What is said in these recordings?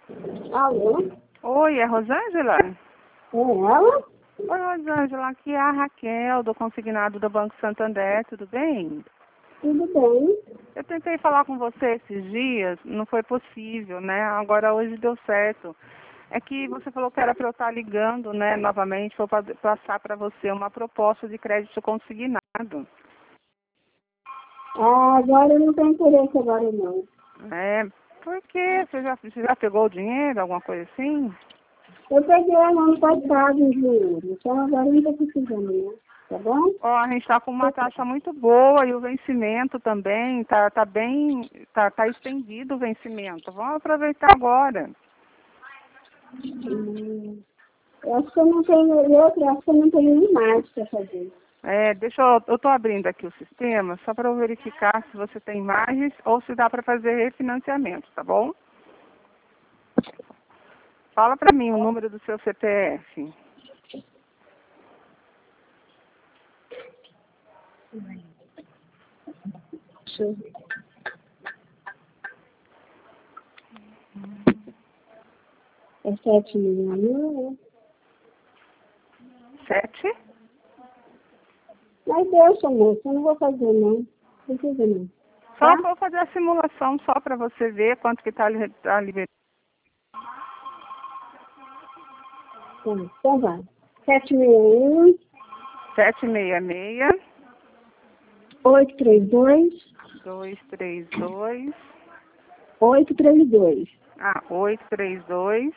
Alô? Oi, é Rosângela? É ela? Oi, Rosângela, aqui é a Raquel, do consignado do Banco Santander, tudo bem? Tudo bem? Eu tentei falar com você esses dias, não foi possível, né? Agora hoje deu certo. É que você falou que era para eu estar ligando, né, novamente, vou passar para você uma proposta de crédito consignado. Ah, agora eu não tenho interesse agora não. É, por quê? Você já pegou o dinheiro, alguma coisa assim? Eu peguei no ano passado em dinheiro, então agora eu não estou precisando, né? Tá bom? Ó, a gente está com uma taxa muito boa e o vencimento também tá estendido o vencimento. Vamos aproveitar agora. Eu acho que eu não tenho, eu acho que eu não tenho nem mais para fazer. Eu estou abrindo aqui o sistema só para eu verificar se você tem margens ou se dá para fazer refinanciamento, tá bom? Fala para mim o número do seu CPF. Deixa eu ver. É 7 milhões, né? 7? Mas deixa, moça, eu não vou fazer não. Não precisa não. Só Tá? vou fazer a simulação só para você ver quanto que está liberado. Tá, então vai. 761 766 832 232 832 832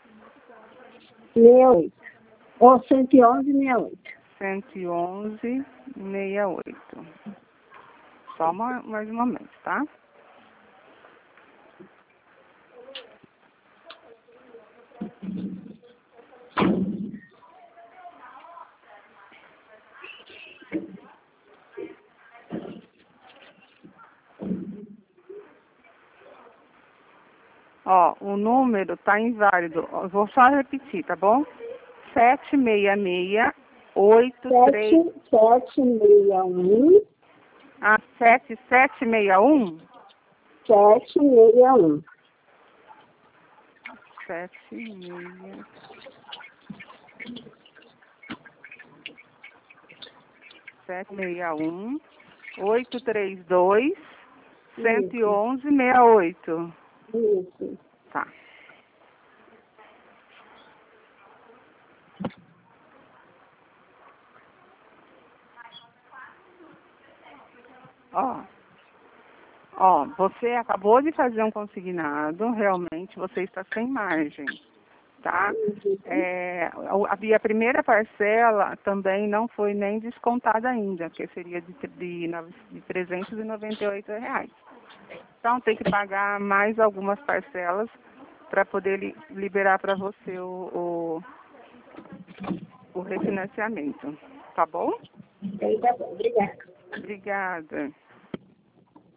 68. Ou 111 68. 111 68. Só mais um momento, tá? Ó, o número tá inválido. Eu vou só repetir, tá bom? 766 83 761 7761 761. 76 761 832 Isso, 111 68. isso. Tá. Você acabou de fazer um consignado, realmente você está sem margem, tá? E a primeira parcela também não foi nem descontada ainda, que seria de R$ 398. Então tem que pagar mais algumas parcelas para poder liberar para você o refinanciamento, tá bom? Então tá bom, obrigada. Obrigada.